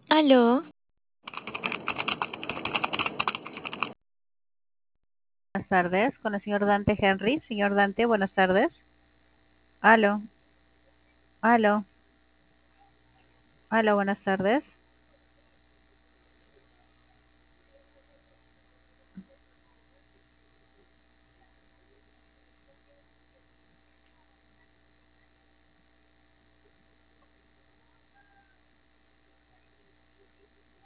Aló, Buenas tardes, con el señor Dante Henry. Señor Dante, buenas tardes. Aló, aló, aló, buenas tardes.